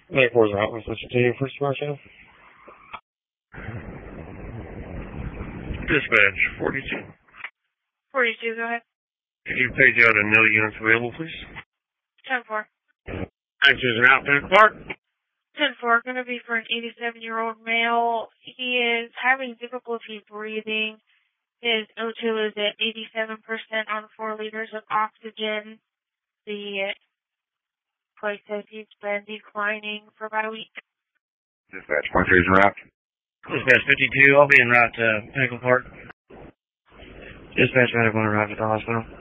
Airport's out. What's this to you first, Marshall? Dispatch, 42. 42, go ahead. Can you page out a no units available, please? 10-4. Answers an outfit park. 10-4, going to be for an 87-year-old male. He is having difficulty breathing. His O2 is at 87% on 4 liters of oxygen. The place says he's been declining for about a week. Dispatch, 43 is en route. Dispatch 52, I'll be en route to Pinnacle Park. Dispatch medical en route to the hospital.